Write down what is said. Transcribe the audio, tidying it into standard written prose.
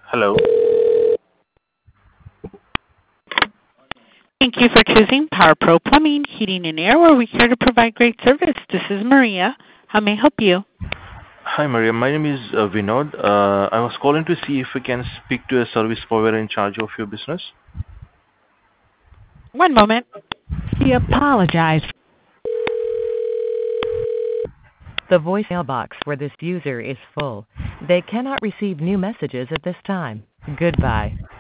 Hello. Thank you for choosing Power Pro Plumbing, Heating, and Air, where we're here to provide great service. This is Maria. How may I help you? Hi, Maria. My name is Vinod. I was calling to see if we can speak to a service provider in charge of your business. One moment. We apologize. The voicemail box for this user is full. They cannot receive new messages at this time. Goodbye.